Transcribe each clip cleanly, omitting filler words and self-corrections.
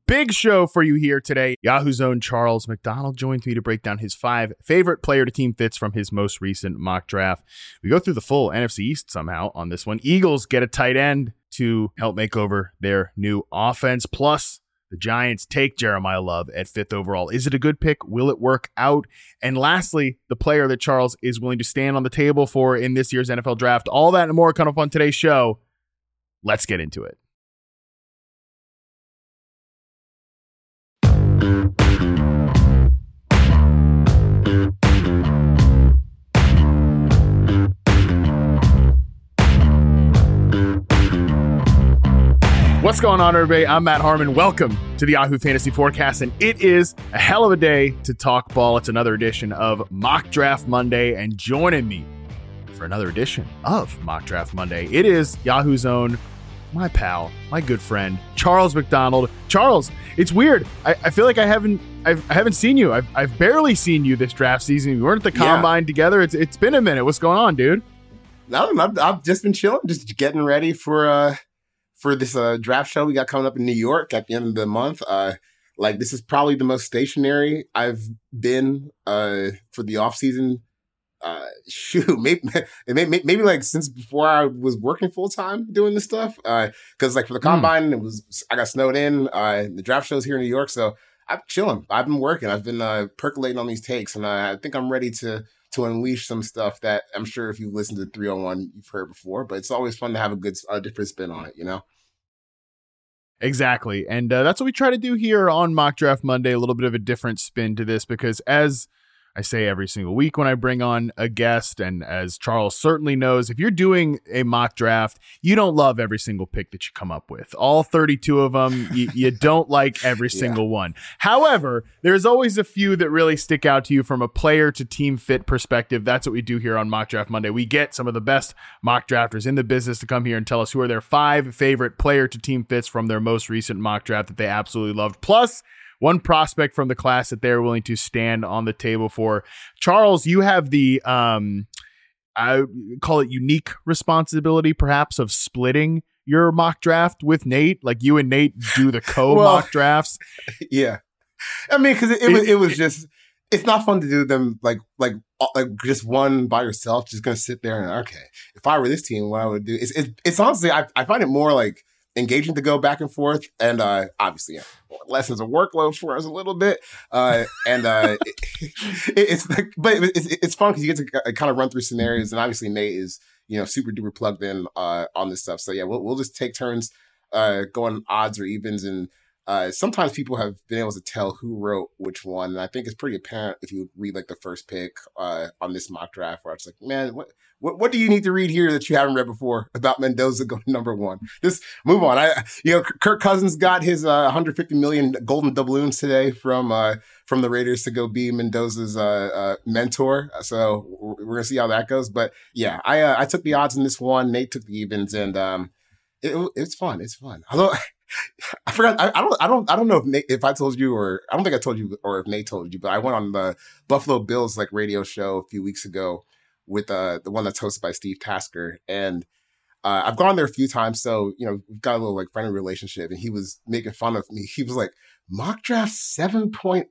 Big show for you here today. Yahoo's own Charles McDonald joins me to break down his 5 favorite player to team fits from his most recent mock draft. We go through the full NFC East somehow on this one. Eagles get a tight end to help make over their new offense. Plus, the Giants take Jeremiah Love at 5th overall. Is it a good pick? Will it work out? And lastly, the player that Charles is willing to stand on the table for in this year's NFL draft. All that and more coming up on today's show. Let's get into it. What's going on, everybody? I'm Matt Harmon. Welcome to the Yahoo Fantasy Forecast, and it is a hell of a day to talk ball. It's another edition of Mock Draft Monday, and joining me for another edition of Mock Draft Monday, it is Yahoo's own, my pal, my good friend, Charles McDonald. Charles, it's weird. I feel like I haven't seen you. I've barely seen you this draft season. We weren't at the combine together. It's been a minute. What's going on, dude? No, I've just been chilling, just getting ready for this draft show we got coming up in New York at the end of the month. This is probably the most stationary I've been for the off season. Maybe like since before I was working full time doing this stuff. Because like for the combine, I got snowed in. The draft show's here in New York, so I'm chilling. I've been working. I've been percolating on these takes, and I think I'm ready to unleash some stuff that I'm sure if you listen to 301, you've heard before, but it's always fun to have a different spin on it, you know? Exactly. And that's what we try to do here on Mock Draft Monday, a little bit of a different spin to this, because as I say every single week when I bring on a guest, and as Charles certainly knows, if you're doing a mock draft, you don't love every single pick that you come up with. All 32 of them, you don't like every single one. However, there's always a few that really stick out to you from a player to team fit perspective. That's what we do here on Mock Draft Monday. We get some of the best mock drafters in the business to come here and tell us who are their 5 favorite player to team fits from their most recent mock draft that they absolutely loved. Plus, one prospect from the class that they're willing to stand on the table for. Charles, you have the, I call it unique responsibility, perhaps, of splitting your mock draft with Nate. Like you and Nate do the mock drafts. Yeah. I mean, because it was just, it's not fun to do them like just one by yourself, just going to sit there and, okay, if I were this team, what I would do. It's honestly, I find it more like engaging to go back and forth, and obviously lessons of workload for us a little bit, it's fun because you get to kind of run through scenarios, and obviously Nate is super duper plugged in on this stuff. So yeah, we'll just take turns going odds or evens, and sometimes people have been able to tell who wrote which one, and I think it's pretty apparent if you read like the first pick on this mock draft, where it's like, man, what do you need to read here that you haven't read before about Mendoza going number 1? Just move on. Kirk Cousins got his 150 million golden doubloons today from the Raiders to go be Mendoza's mentor. So we're gonna see how that goes. But yeah, I took the odds in this one. Nate took the evens, and it's fun. It's fun. Although I forgot. I don't know if I told you, or I don't think I told you, or if Nate told you, but I went on the Buffalo Bills radio show a few weeks ago with the one that's hosted by Steve Tasker, and I've gone there a few times, so we've got a little friendly relationship, and he was making fun of me. He was like, mock draft 7.0.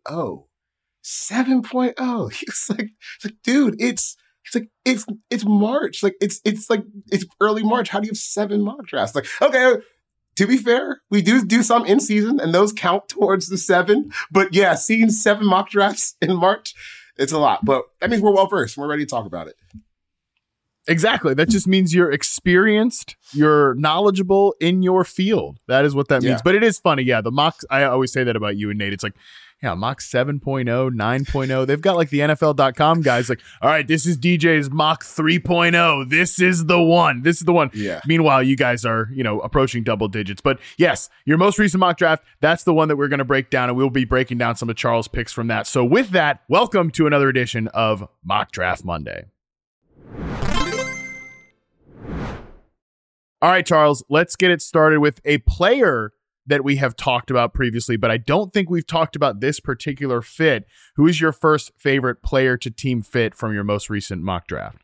7.0. He was like, dude, it's March. It's early March. How do you have 7 mock drafts? Okay. To be fair, we do some in season, and those count towards the 7. But yeah, seeing 7 mock drafts in March, it's a lot. But that means we're well versed. We're ready to talk about it. Exactly. That just means you're experienced, you're knowledgeable in your field. That is what that means. But it is funny. Yeah, the mocks, I always say that about you and Nate. It's like, yeah, mock 7.0, 9.0. They've got the NFL.com guys all right, this is DJ's mock 3.0. This is the one. This is the one. Yeah. Meanwhile, you guys are, approaching double digits. But yes, your most recent mock draft, that's the one that we're going to break down, and we'll be breaking down some of Charles' picks from that. So with that, welcome to another edition of Mock Draft Monday. All right, Charles, let's get it started with a player that we have talked about previously, but I don't think we've talked about this particular fit. Who is your first favorite player to team fit from your most recent mock draft?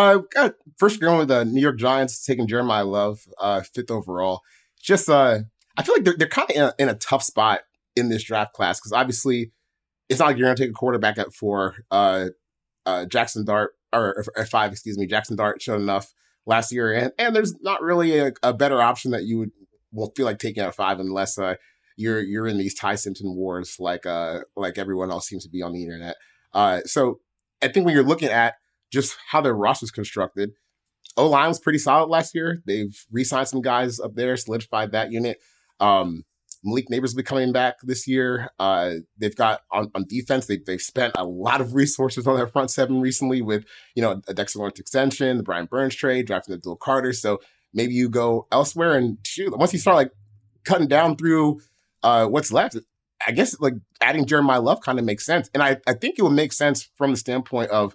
First going with the New York Giants, taking Jeremiah Love, 5th overall. Just I feel like they're kind of in a tough spot in this draft class because obviously it's not like you're going to take a quarterback at 4. Jackson Dart, or at 5, excuse me. Jackson Dart showed enough last year, and there's not really a better option that you will feel like taking at 5 unless you're in these Ty Simpson wars like everyone else seems to be on the internet. So I think when you're looking at just how their roster's constructed, O-line was pretty solid last year. They've re-signed some guys up there, solidified that unit. Malik Neighbors will be coming back this year. They've got on defense, they've spent a lot of resources on their front 7 recently with, a Dexter Lawrence extension, the Brian Burns trade, drafting the Abdul Carter. So maybe you go elsewhere and shoot. Once you start like cutting down through what's left, I guess like adding Jeremiah Love kind of makes sense. And I think it would make sense from the standpoint of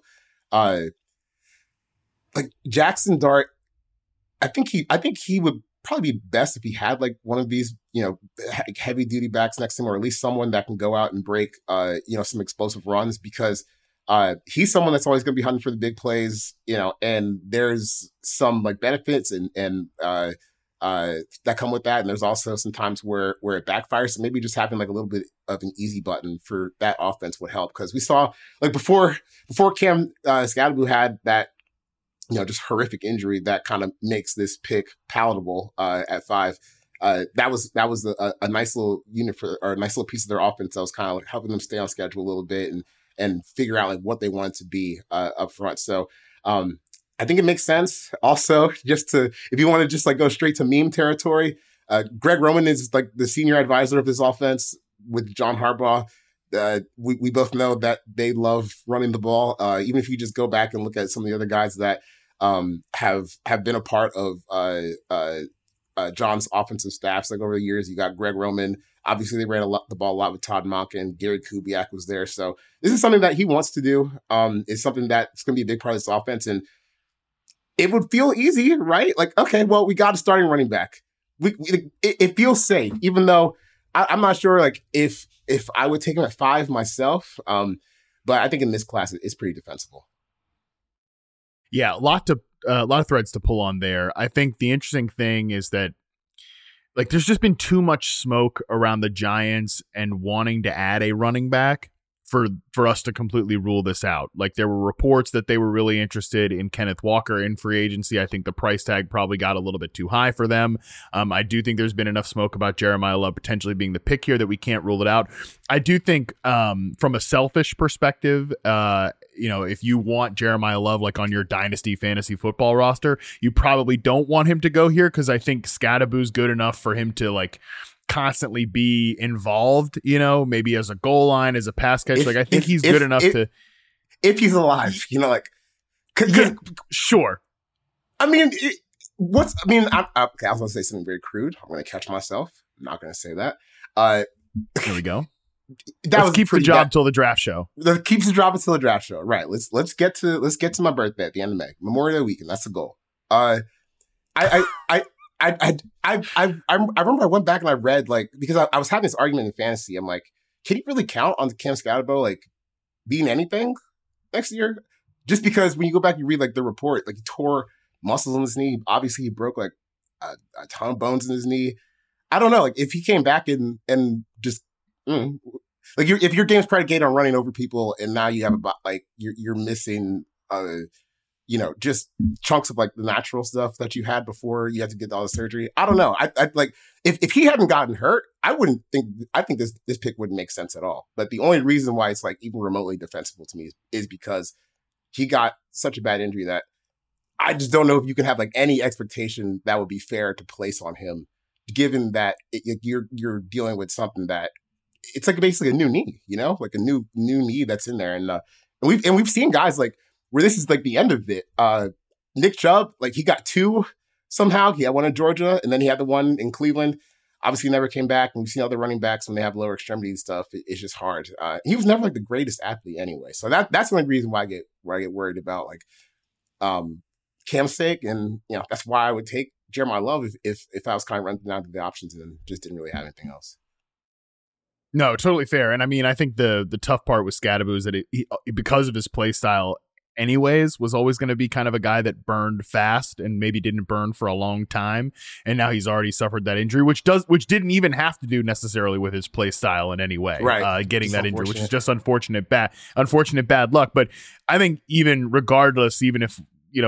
like Jackson Dart. I think he would probably be best if he had like one of these, heavy duty backs next to him, or at least someone that can go out and break, some explosive runs, because he's someone that's always going to be hunting for the big plays, and there's some like benefits and that come with that. And there's also some times where it backfires. So maybe just having like a little bit of an easy button for that offense would help. Cause we saw like before Cam Skattebo had that, just horrific injury that kind of makes this pick palatable at 5. That was a nice little unit or a nice little piece of their offense that was kind of like helping them stay on schedule a little bit and figure out like what they wanted to be up front. So I think it makes sense. Also, if you want to just like go straight to meme territory, Greg Roman is like the senior advisor of this offense with John Harbaugh. We both know that they love running the ball. Even if you just go back and look at some of the other guys that have been a part of John's offensive staffs, like over the years, you got Greg Roman. Obviously, they ran the ball a lot with Todd Monken. Gary Kubiak was there. So this is something that he wants to do. It's something that's going to be a big part of this offense. And it would feel easy, right? Like, okay, well, we got a starting running back. It feels safe, even though I'm not sure like if I would take him at 5 myself. But I think in this class, it's pretty defensible. Yeah, a lot of threads to pull on there. I think the interesting thing is that like there's just been too much smoke around the Giants and wanting to add a running back for us to completely rule this out. Like there were reports that they were really interested in Kenneth Walker in free agency. I think the price tag probably got a little bit too high for them. I do think there's been enough smoke about Jeremiah Love potentially being the pick here that we can't rule it out. I do think from a selfish perspective, if you want Jeremiah Love like on your dynasty fantasy football roster, you probably don't want him to go here because I think Skattebo's good enough for him to like constantly be involved, maybe as a goal line, as a pass catch. I think he's good enough to, if he's alive, sure. I mean, okay, I was going to say something very crude. I'm going to catch myself. I'm not going to say that. There we go. Let's keep the job till the draft show. Keeps the job until the draft show. Right. Let's get to my birthday at the end of May, Memorial Day weekend. That's the goal. I remember I went back and I read because I was having this argument in fantasy. I'm like, can you really count on Cam Skattebo being anything next year? Just because when you go back, you read the report, he tore muscles in his knee. Obviously, he broke a ton of bones in his knee. I don't know. If he came back and just if your game's predicated on running over people, and now you have you're missing just chunks of the natural stuff that you had before you had to get all the surgery. I don't know. I if he hadn't gotten hurt, I think this pick wouldn't make sense at all. But the only reason why it's even remotely defensible to me is because he got such a bad injury that I just don't know if you can have any expectation that would be fair to place on him, given that you're dealing with something that it's basically a new knee, a new knee that's in there. And we've seen guys where this is the end of it. Nick Chubb, he got 2 somehow. He had one in Georgia, and then he had the one in Cleveland. Obviously, never came back. And we've seen other running backs when they have lower extremity stuff. It's just hard. He was never the greatest athlete anyway. So that's the only reason why I get worried about Cam's sake, and that's why I would take Jeremiah Love if I was kind of running down to the options and just didn't really have anything else. No, totally fair. And I mean, I think the tough part with Skattebo is that he, because of his play style anyways, was always going to be kind of a guy that burned fast and maybe didn't burn for a long time. And now he's already suffered that injury, which didn't even have to do necessarily with his play style in any way. Right. Getting just that injury, which is just unfortunate bad luck. But I think even regardless, even if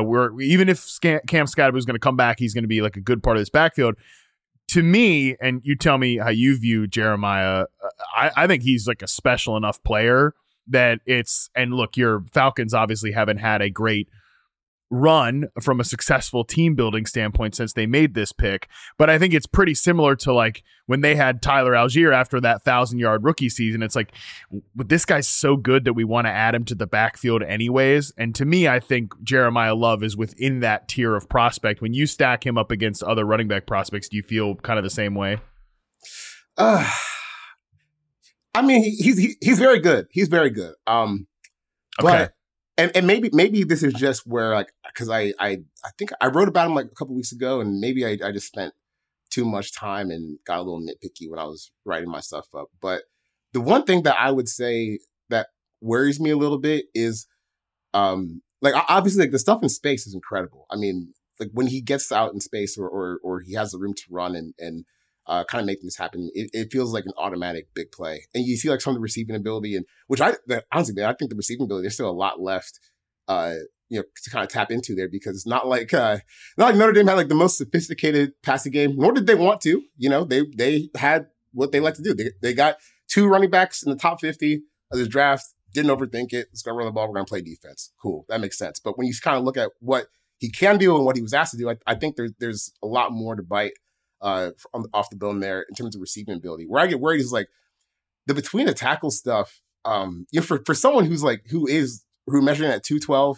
Cam Skattebo is going to come back, he's going to be like a good part of this backfield. To me, and you tell me how you view Jeremiah, I think he's like a special enough player that and look, your Falcons obviously haven't had a great run from a successful team building standpoint since they made this pick, but I think it's pretty similar to like when they had Tyler Algier after that 1,000-yard rookie season. It's like, this guy's so good that we want to add him to the backfield anyways. And to me, I think Jeremiah Love is within that tier of prospect. When you stack him up against other running back prospects, do you feel kind of the same way? I mean, he's very good. He's very good. Okay. But And maybe this is just where, like, because I think I wrote about him like a couple weeks ago, and maybe I just spent too much time and got a little nitpicky when I was writing my stuff up. But the one thing that I would say that worries me a little bit is, like, obviously, like, the stuff in space is incredible. I mean, like, when he gets out in space or he has the room to run and kind of make things happen, it feels like an automatic big play. And you see like some of the receiving ability, and which honestly, man, I think the receiving ability, there's still a lot left, to kind of tap into there, because it's not like Notre Dame had like the most sophisticated passing game, nor did they want to. They had what they like to do. They got 2 running backs in the top 50 of the draft, didn't overthink it. Let's go run the ball. We're going to play defense. Cool. That makes sense. But when you kind of look at what he can do and what he was asked to do, I think there's a lot more to bite off the bone there in terms of receiving ability. Where I get worried is like the between the tackle stuff. For someone who's measuring at 212,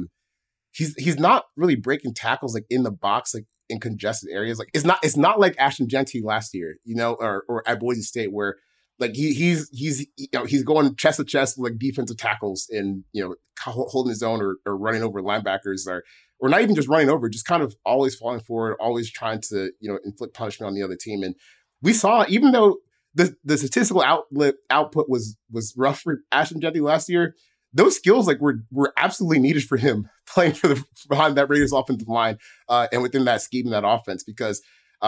he's not really breaking tackles like in the box, like in congested areas. Like it's not like Ashton Jeanty last year, or at Boise State, where like he's going chest to chest with like defensive tackles and holding his own or running over linebackers or not even just running over, just kind of always falling forward, always trying to, inflict punishment on the other team. And we saw, even though the statistical output was rough for Ashton Jeanty last year, those skills like were absolutely needed for him playing behind that Raiders offensive line and within that scheme and that offense, because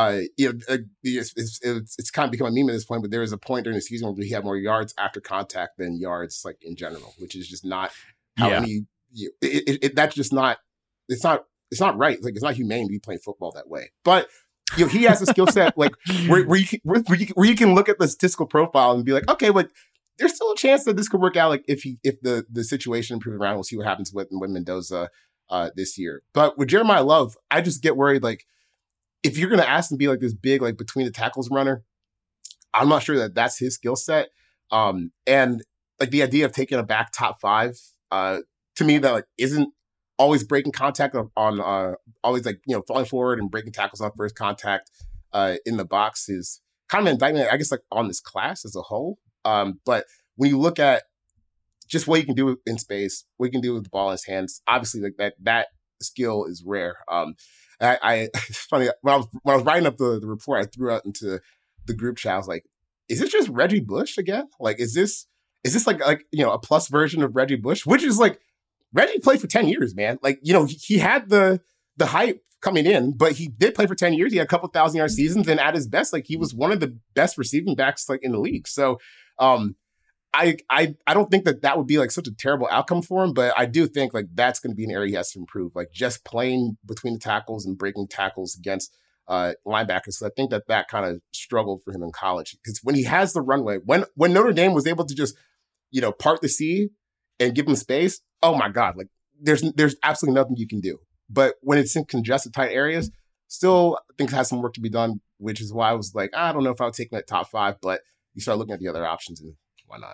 it's kind of become a meme at this point, but there was a point during the season where he had more yards after contact than yards like in general, which is just not how that's just not. It's not right. Like, it's not humane to be playing football that way. But he has a skill set like where you can look at the statistical profile and be like, okay, like there's still a chance that this could work out. Like if the situation improves around, we'll see what happens with Mendoza this year. But with Jeremiah Love, I just get worried. Like if you're going to ask him to be like this big like between the tackles runner, I'm not sure that that's his skill set. And like the idea of taking a back top 5 to me that like isn't always breaking contact on always like, falling forward and breaking tackles on first contact in the box is kind of an indictment, I guess, like on this class as a whole. But when you look at just what you can do in space, what you can do with the ball in his hands, obviously like that skill is rare. It's funny, when I was writing up the report, I threw out into the group chat, I was like, is this just Reggie Bush again? Like, is this like a plus version of Reggie Bush, which is like, Reggie played for 10 years, man. Like, he had the hype coming in, but he did play for 10 years. He had a couple 1,000-yard seasons, and at his best, like he was one of the best receiving backs like in the league. So, I don't think that would be like such a terrible outcome for him, but I do think like that's going to be an area he has to improve, like just playing between the tackles and breaking tackles against linebackers. So I think that kind of struggled for him in college, because when he has the runway, when Notre Dame was able to just part the sea and give him space, oh my God, like there's absolutely nothing you can do. But when it's in congested tight areas, still I think it has some work to be done, which is why I was like, I don't know if I would take him at top 5, but you start looking at the other options and why not?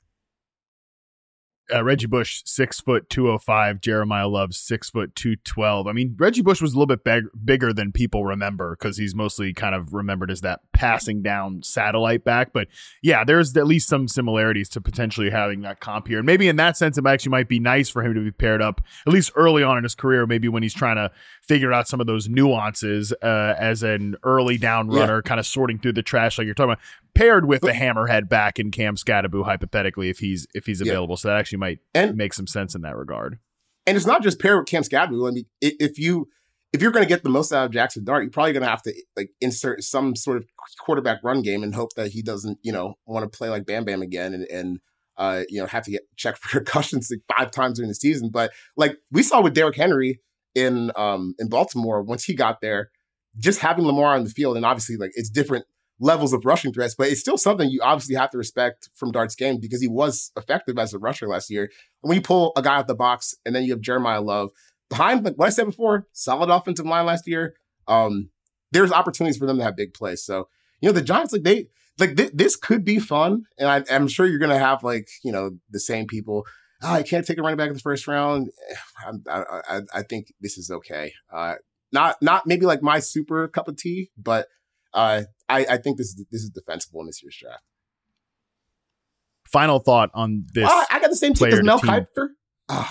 Reggie Bush, 6'205". Jeremiah Love, 6'212". I mean, Reggie Bush was a little bit bigger than people remember, because he's mostly kind of remembered as that passing down satellite back. But yeah, there's at least some similarities to potentially having that comp here. And maybe in that sense, it actually might be nice for him to be paired up, at least early on in his career, maybe when he's trying to figure out some of those nuances as an early down runner, kind of sorting through the trash like you're talking about, paired with the hammerhead back in Cam Skattebo, hypothetically, if he's available. So that actually might make some sense in that regard. And it's not just pair with Cam Scadaboo. I mean, if you're going to get the most out of Jackson Dart, you're probably going to have to like insert some sort of quarterback run game and hope that he doesn't, want to play like Bam Bam again and have to get checked for concussions like 5 times during the season. But like we saw with Derrick Henry in Baltimore, once he got there, just having Lamar on the field, and obviously like it's different levels of rushing threats, but it's still something you obviously have to respect from Dart's game because he was effective as a rusher last year. And when you pull a guy out the box and then you have Jeremiah Love behind, like what I said before, solid offensive line last year, there's opportunities for them to have big plays. So, the Giants, this could be fun. And I'm sure you're going to have the same people. I can't take a running back in the first round. I think this is okay. Not maybe like my super cup of tea, but I think this is defensible in this year's draft. Final thought on this. I got the same team as Mel Kiper. Oh,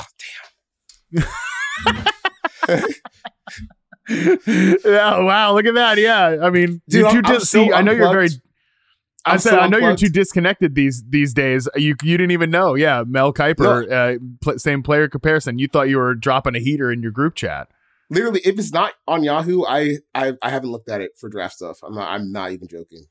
damn. Oh, wow, look at that. Yeah. I mean, dude, I know you're very I know you're too disconnected these days. You didn't even know. Yeah, Mel Kiper, same player comparison. You thought you were dropping a heater in your group chat. Literally, if it's not on Yahoo, I haven't looked at it for draft stuff. I'm not even joking.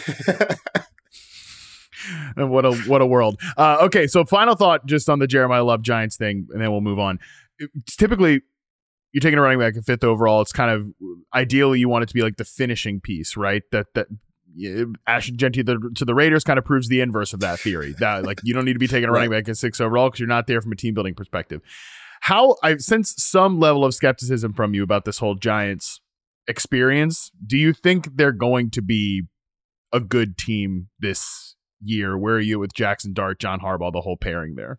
What a world. Okay, so final thought just on the Jeremiah Love Giants thing, and then we'll move on. Typically, you're taking a running back at 5th overall. It's kind of ideally you want it to be like the finishing piece, right? That Ashton Jeanty to the Raiders kind of proves the inverse of that theory. That like you don't need to be taking a running back at 6 overall because you're not there from a team building perspective. How I sense some level of skepticism from you about this whole Giants experience. Do you think they're going to be a good team this year? Where are you with Jackson Dart, John Harbaugh, the whole pairing there?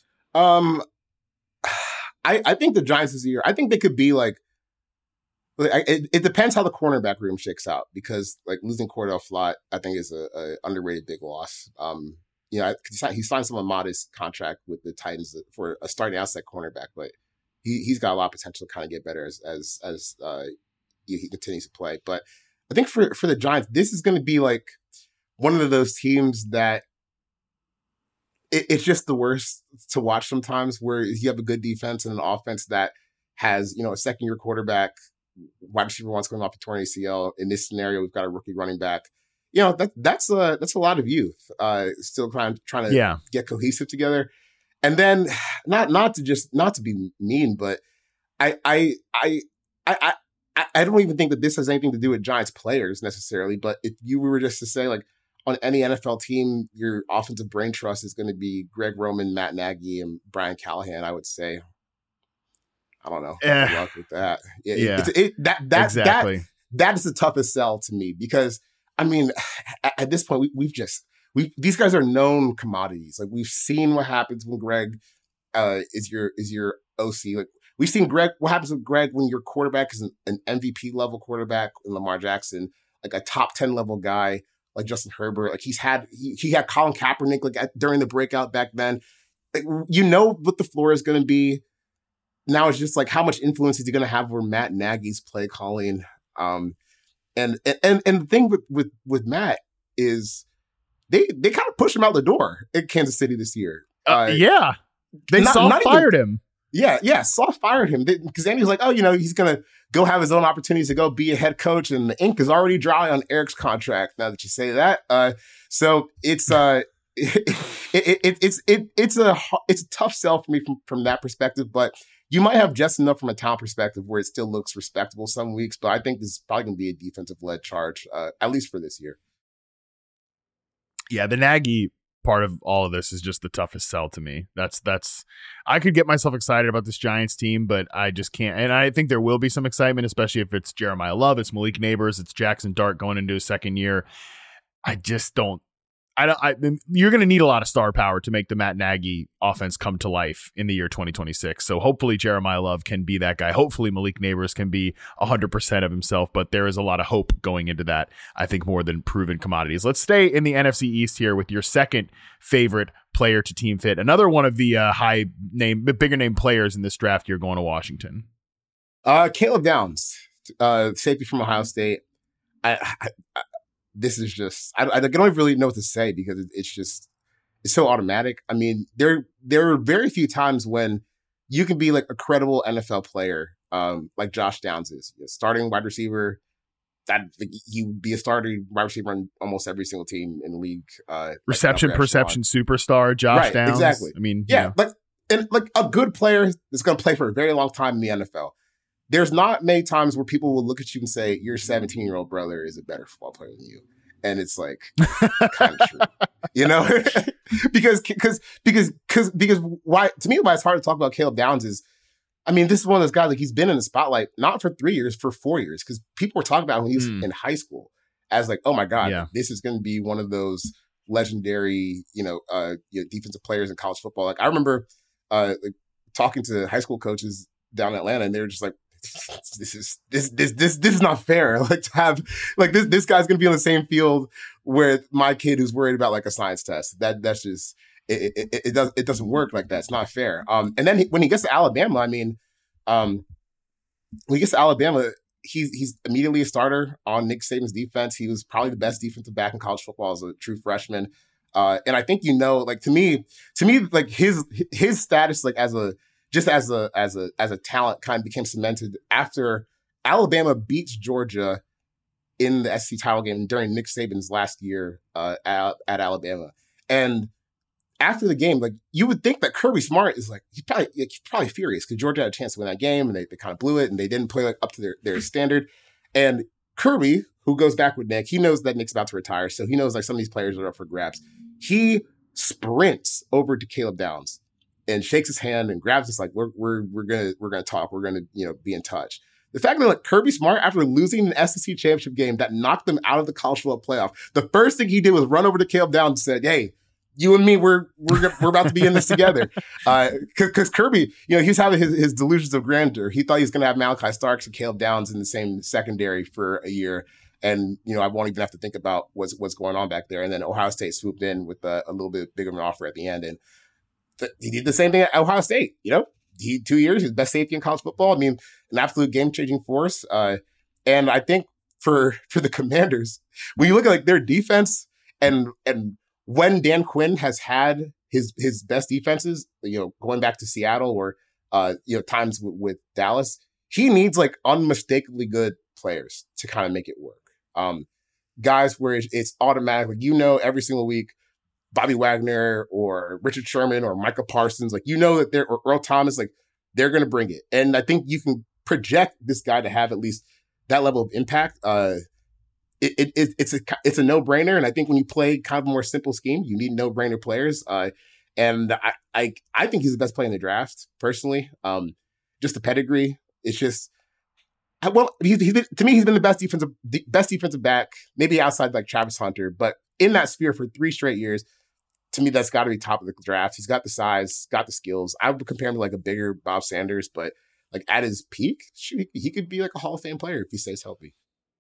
I think the Giants this year, I think they could be like it depends how the cornerback room shakes out because like losing Cordell Flott, I think is a underrated big loss. He signed some modest contract with the Titans for a starting outside cornerback, but he's got a lot of potential to kind of get better as he continues to play. But I think for the Giants, this is going to be like one of those teams that it's just the worst to watch sometimes, where you have a good defense and an offense that has a second-year quarterback, wide receiver once coming off a torn ACL. In this scenario, we've got a rookie running back. That's a lot of youth still trying to get cohesive together. And then not to be mean, but I don't even think that this has anything to do with Giants players necessarily. But if you were just to say like on any NFL team, your offensive brain trust is going to be Greg Roman, Matt Nagy, and Brian Callahan, I would say. I don't know. Good luck with that. Exactly. That is the toughest sell to me because I mean, at this point, these guys are known commodities. Like we've seen what happens when Greg is your OC. Like we've seen what happens with Greg when your quarterback is an MVP level quarterback in Lamar Jackson, like a top 10 level guy like Justin Herbert. Like he had Colin Kaepernick like during the breakout back then. Like what the floor is going to be. Now it's just like how much influence is he going to have over Matt Nagy's play calling. And the thing with Matt is they kind of pushed him out the door in Kansas City this year. They soft fired him. Yeah, soft fired him because Andy's like, he's gonna go have his own opportunities to go be a head coach, and the ink is already dry on Eric's contract. Now that you say that, so it's it's a tough sell for me from that perspective, but. You might have just enough from a talent perspective where it still looks respectable some weeks, but I think this is probably going to be a defensive-led charge, at least for this year. Yeah, the Nagy part of all of this is just the toughest sell to me. That's I could get myself excited about this Giants team, but I just can't. And I think there will be some excitement, especially if it's Jeremiah Love, it's Malik Neighbors, it's Jackson Dart going into his second year. I just don't. You're going to need a lot of star power to make the Matt Nagy offense come to life in the year 2026. So hopefully Jeremiah Love can be that guy. Hopefully Malik Neighbors can be 100% of himself, but there is a lot of hope going into that, I think, more than proven commodities. Let's stay in the NFC East here with your second favorite player to team fit. Another one of the bigger name players in this draft year going to Washington. Caleb Downs, safety from Ohio State. This is just I don't really know what to say because it's so automatic. I mean, there are very few times when you can be like a credible NFL player, like Josh Downs is, starting wide receiver. That he would be a starting wide receiver on almost every single team in the league. Reception perception superstar Josh Downs. Exactly. I mean, yeah, like a good player that's going to play for a very long time in the NFL. There's not many times where people will look at you and say your 17-year-old brother is a better football player than you, and it's like kind of true, because why to me why it's hard to talk about Caleb Downs is, I mean, this is one of those guys, like, he's been in the spotlight, not for 3 years, for 4 years, because people were talking about him when he was in high school as like, oh my God, this is going to be one of those legendary, defensive players in college football. Like, I remember like talking to high school coaches down in Atlanta, and they were just like, this is not fair. Like, to have, like, this guy's going to be on the same field with my kid who's worried about like a science test. That's just, it doesn't work like that. It's not fair. And then when he gets to Alabama, I mean, when he gets to Alabama, he's immediately a starter on Nick Saban's defense. He was probably the best defensive back in college football as a true freshman. And I think, like, to me, like his status, like as a talent, kind of became cemented after Alabama beats Georgia in the SEC title game during Nick Saban's last year at Alabama. And after the game, like, you would think that Kirby Smart is like, he's probably furious because Georgia had a chance to win that game and they kind of blew it and they didn't play like up to their standard. And Kirby, who goes back with Nick, he knows that Nick's about to retire, so he knows like some of these players are up for grabs. He sprints over to Caleb Downs and shakes his hand and grabs us like, we're gonna talk, we're gonna be in touch. The fact that like Kirby Smart, after losing an SEC championship game that knocked them out of the college football playoff, the first thing he did was run over to Caleb Downs and said, "Hey, you and me, we're about to be in this together." Because Kirby, he was having his delusions of grandeur. He thought he was going to have Malachi Starks and Caleb Downs in the same secondary for a year. And, I won't even have to think about what's going on back there. And then Ohio State swooped in with a little bit bigger of an offer at the end. And he did the same thing at Ohio State. He 2 years, he's best safety in college football. I mean, an absolute game-changing force. And I think for the Commanders, when you look at like their defense and when Dan Quinn has had his best defenses, going back to Seattle or times with Dallas, he needs like unmistakably good players to kind of make it work. Guys where it's automatic, like, every single week, Bobby Wagner or Richard Sherman or Micah Parsons, like, that they're, or Earl Thomas, like, they're going to bring it. And I think you can project this guy to have at least that level of impact. It's a no-brainer. And I think when you play kind of a more simple scheme, you need no-brainer players. And I think he's the best player in the draft, personally. Just the pedigree. It's just, to me, he's been the best defensive back, maybe outside like Travis Hunter, but in that sphere for 3 straight years. To me, that's got to be top of the draft. He's got the size, got the skills. I would compare him to like a bigger Bob Sanders, but like at his peak, he could be like a Hall of Fame player if he stays healthy.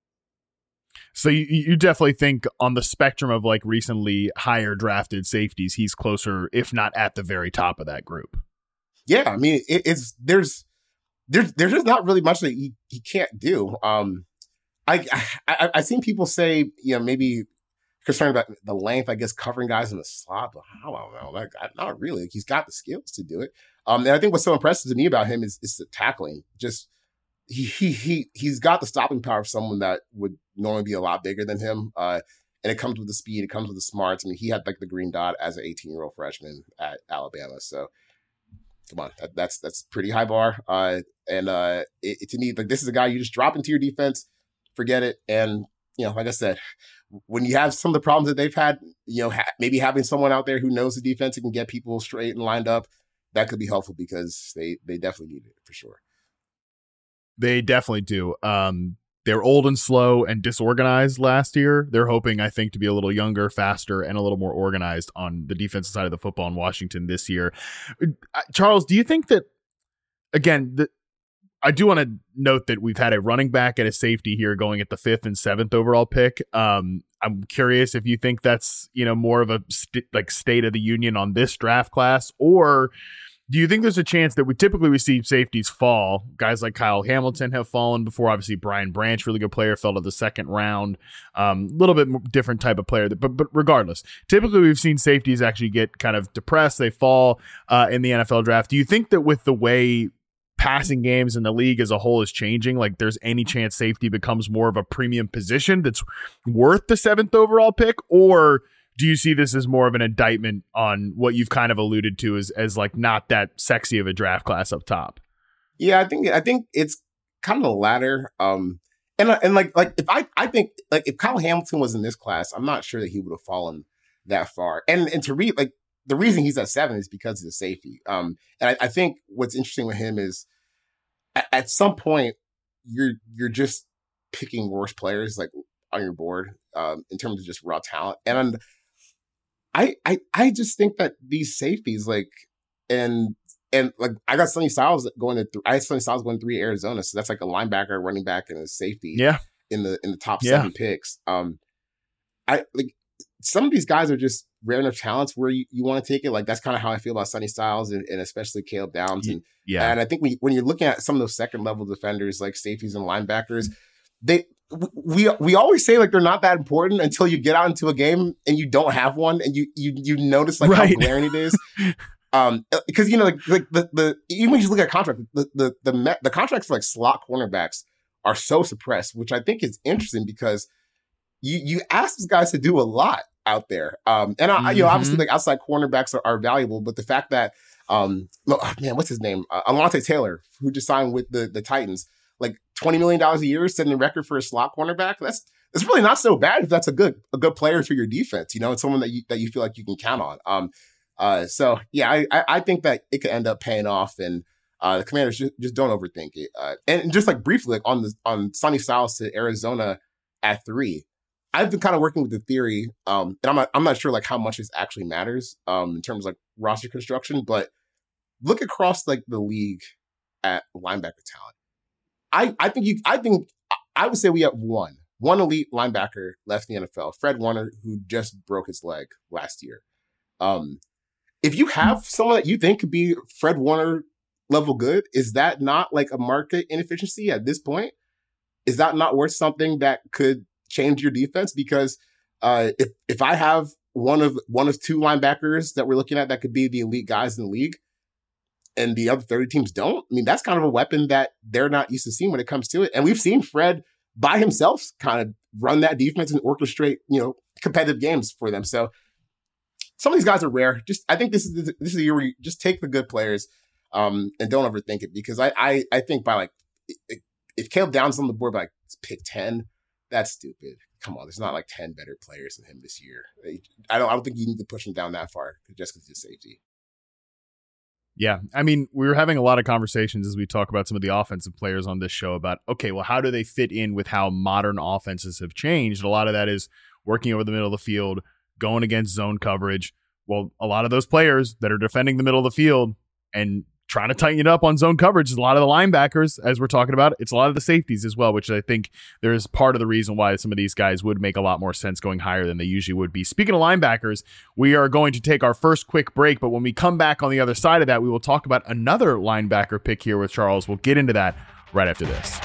So you definitely think on the spectrum of like recently higher drafted safeties, he's closer, if not at the very top of that group. Yeah, I mean, there's just not really much that he can't do. I've seen people say, maybe concerned about the length, I guess, covering guys in the slot, but I don't know. Like, not really. Like, he's got the skills to do it. And I think what's so impressive to me about him is the tackling. Just he's got the stopping power of someone that would normally be a lot bigger than him. And it comes with the speed. It comes with the smarts. I mean, he had like the green dot as an 18-year-old freshman at Alabama. So come on, that's pretty high bar. To me, like, this is a guy you just drop into your defense, forget it. And, like I said, when you have some of the problems that they've had, maybe having someone out there who knows the defense and can get people straight and lined up, that could be helpful because they definitely need it for sure. They definitely do. They're old and slow and disorganized last year. They're hoping, I think, to be a little younger, faster, and a little more organized on the defensive side of the football in Washington this year. Charles, do you think that, again, I do want to note that we've had a running back and a safety here going at the 5th and 7th overall pick. I'm curious if you think that's, more of a state of the union on this draft class, or Do you think there's a chance that we see safeties fall? Guys like Kyle Hamilton have fallen before. Obviously, Brian Branch, really good player, fell to the second round. Little bit different type of player, but regardless, typically we've seen safeties actually get kind of depressed. They fall in the NFL draft. Do you think that with the way passing games in the league as a whole is changing, like there's any chance safety becomes more of a premium position that's worth the 7th overall pick? Or do you see this as more of an indictment on what you've kind of alluded to as like not that sexy of a draft class up top? Yeah, I think it's kind of the latter. And like if I think like if Kyle Hamilton was in this class, I'm not sure that he would have fallen that far. And to read like the reason he's at 7 is because of the safety. And I think what's interesting with him is at some point you're just picking worse players like on your board in terms of just raw talent. And I just think that these safeties like and like I got Sonny Styles going to 3 Arizona, so that's like a linebacker, running back, and a safety. Yeah, in the top 7 picks. I like some of these guys are just rare enough talents where you want to take it. Like that's kind of how I feel about Sonny Styles and especially Caleb Downs. And and I think when you're looking at some of those second level defenders like safeties and linebackers, we always say like they're not that important until you get out into a game and you don't have one and you notice like how glaring it is. Because you know like the even when you look at contract, the contracts for like slot cornerbacks are so suppressed, which I think is interesting because you ask these guys to do a lot out there. And you know obviously like outside cornerbacks are valuable, but the fact that what's his name? Alontae Taylor, who just signed with the Titans, like $20 million a year, setting the record for a slot cornerback. That's really not so bad if that's a good player for your defense, you know, and someone that you feel like you can count on. So yeah, I think that it could end up paying off, and the Commanders just don't overthink it. And just like briefly, like on Sonny Styles to Arizona at 3, I've been kind of working with the theory, and I'm not sure like how much this actually matters in terms of like roster construction, but look across like the league at linebacker talent. I think I would say we have one elite linebacker left in the NFL, Fred Warner, who just broke his leg last year. If you have someone that you think could be Fred Warner level good, is that not like a market inefficiency at this point? Is that not worth something that could change your defense? Because if I have one of 2 linebackers that we're looking at that could be the elite guys in the league, and the other 30 teams don't, I mean, that's kind of a weapon that they're not used to seeing when it comes to it. And we've seen Fred by himself kind of run that defense and orchestrate, you know, competitive games for them. So some of these guys are rare. I think this is a year where you just take the good players and don't overthink it, because I think by like, if Caleb Downs on the board by like pick 10, that's stupid. Come on, there's not like 10 better players than him this year. I don't think you need to push him down that far just because of safety. Yeah, I mean, we were having a lot of conversations as we talk about some of the offensive players on this show about, okay, well, how do they fit in with how modern offenses have changed? A lot of that is working over the middle of the field, going against zone coverage. Well, a lot of those players that are defending the middle of the field and trying to tighten it up on zone coverage is a lot of the linebackers, as we're talking about. It's a lot of the safeties as well, which I think there is part of the reason why some of these guys would make a lot more sense going higher than they usually would be. Speaking of linebackers, we are going to take our first quick break, but when we come back on the other side of that, we will talk about another linebacker pick here with Charles. We'll get into that right after this.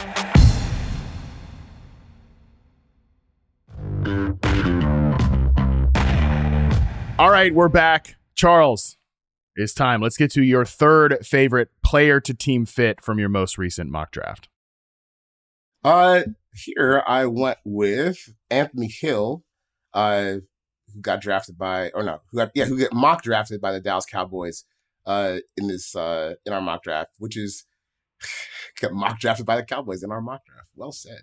All right, we're back. Charles, it's time. Let's get to your third favorite player to team fit from your most recent mock draft. Here I went with Anthony Hill, who got mock drafted by the Dallas Cowboys in our mock draft, which is got mock drafted by the Cowboys in our mock draft. Well said.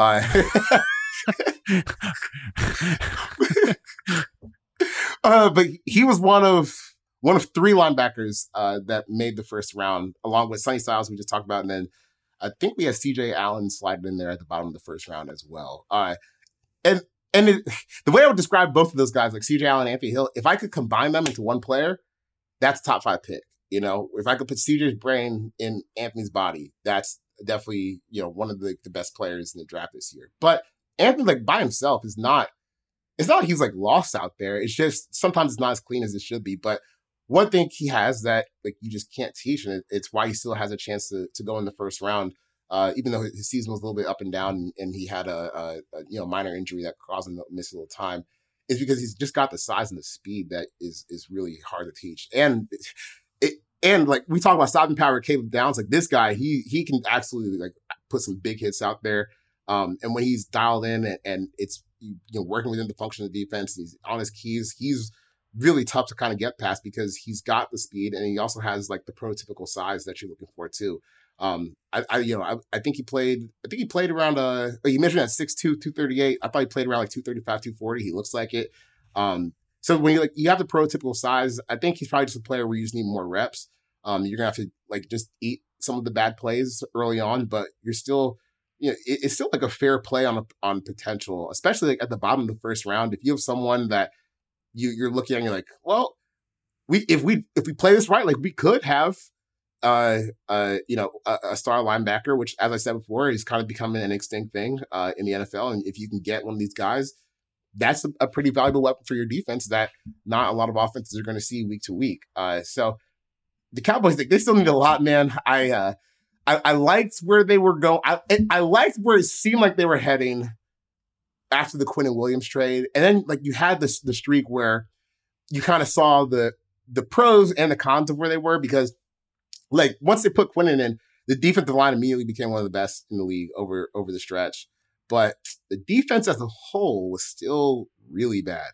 But he was one of 3 linebackers that made the first round, along with Sonny Styles, we just talked about. And then I think we had CJ Allen slided in there at the bottom of the first round as well. The way I would describe both of those guys, like CJ Allen and Anthony Hill, if I could combine them into one player, that's a top 5 pick. You know, if I could put CJ's brain in Anthony's body, that's definitely, you know, one of the best players in the draft this year. But Anthony, like by himself, it's not like he's like lost out there. It's just sometimes it's not as clean as it should be. But one thing he has that like you just can't teach, and it's why he still has a chance to go in the first round, even though his season was a little bit up and down, and he had a minor injury that caused him to miss a little time, is because he's just got the size and the speed that is really hard to teach. And like we talk about stopping power, Caleb Downs, like this guy, he can absolutely like put some big hits out there. And when he's dialed in and it's working within the function of the defense, and he's on his keys, he's really tough to kind of get past because he's got the speed and he also has like the prototypical size that you're looking for too. I think he played around he measured at 6'2", 238. I thought he played around like 235, 240. He looks like it. So when you have the prototypical size, I think he's probably just a player where you just need more reps. You're gonna have to like just eat some of the bad plays early on, but you're still, it's still like a fair play on potential, especially like at the bottom of the first round. If you have someone that you're looking at, and you're like, well, if we play this right, like we could have a star linebacker, which, as I said before, is kind of becoming an extinct thing in the NFL. And if you can get one of these guys, that's a pretty valuable weapon for your defense that not a lot of offenses are going to see week to week. So the Cowboys, they still need a lot, man. I liked where they were going. I liked where it seemed like they were heading after the Quinnen Williams trade. And then like you had the streak where you kind of saw the pros and the cons of where they were, because like once they put Quinnen in, the defensive line immediately became one of the best in the league over the stretch. But the defense as a whole was still really bad.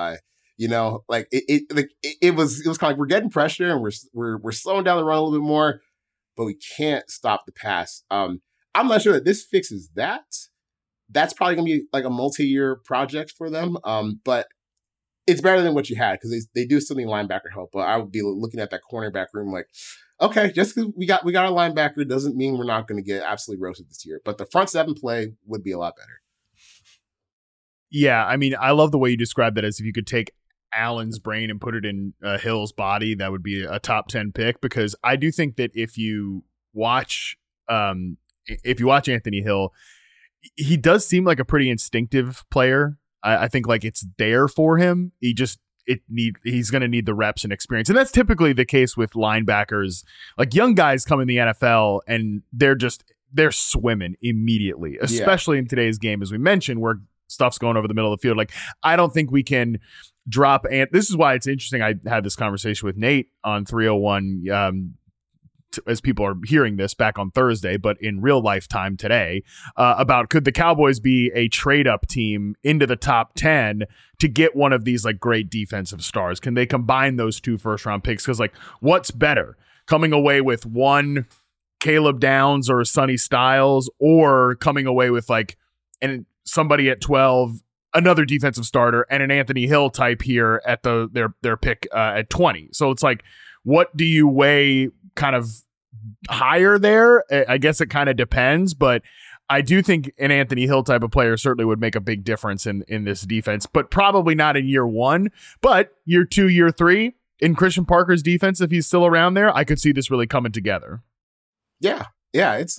Like it was kind of like we're getting pressure and we're slowing down the run a little bit more, but we can't stop the pass. I'm not sure that this fixes that. That's probably gonna be like a multi-year project for them. But it's better than what you had, because they do still need linebacker help. But I would be looking at that cornerback room like, okay, just because we got a linebacker doesn't mean we're not going to get absolutely roasted this year. But the front seven play would be a lot better. Yeah, I mean, I love the way you described that as if you could take Allen's brain and put it in Hill's body, that would be a top 10 pick, because I do think that if you watch Anthony Hill, he does seem like a pretty instinctive player. I think like it's there for him. He's going to need the reps and experience. And that's typically the case with linebackers. Like young guys come in the NFL and they're swimming immediately, especially in today's game, as we mentioned, where stuff's going over the middle of the field. Like, I don't think we can drop. And this is why it's interesting. I had this conversation with Nate on 301, as people are hearing this back on Thursday, but in real life time today, about could the Cowboys be a trade up team into the top 10 to get one of these like great defensive stars? Can they combine those 2 first round picks? Because like, what's better, coming away with one Caleb Downs or Sonny Styles, or coming away with like somebody at 12, another defensive starter, and an Anthony Hill type here at their pick at 20? So it's like, what do you weigh kind of higher there? I guess it kind of depends, but I do think an Anthony Hill type of player certainly would make a big difference in this defense, but probably not in year 1, but year 2, year 3 in Christian Parker's defense. If he's still around there, I could see this really coming together. Yeah. It's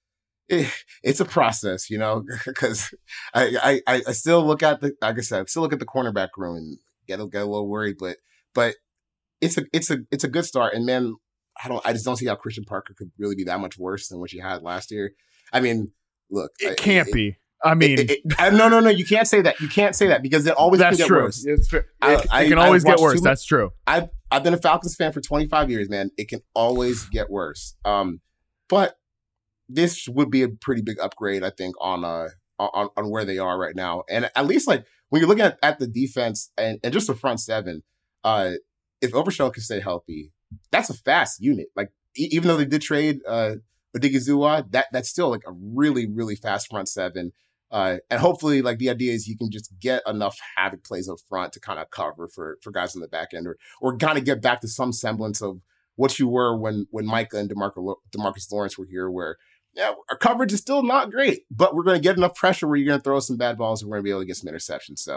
a process, because I still look at the cornerback room and get a little worried, but it's a good start. And man, I just don't see how Christian Parker could really be that much worse than what you had last year. I mean, look, it can't be. I mean, no, you can't say that. You can't say that, because it always can get worse. It's true. It can always get worse. That's true. I've been a Falcons fan for 25 years, man. It can always get worse. But this would be a pretty big upgrade, I think, on where they are right now. And at least like when you're looking at the defense and just the front seven, if Overshown can stay healthy, that's a fast unit. Like even though they did trade Odigizua, that's still like a really, really fast front seven. And hopefully, like the idea is you can just get enough havoc plays up front to kind of cover for guys on the back end, or kind of get back to some semblance of what you were when Micah and DeMarcus Lawrence were here, where our coverage is still not great, but we're going to get enough pressure where you're going to throw some bad balls and we're going to be able to get some interceptions. So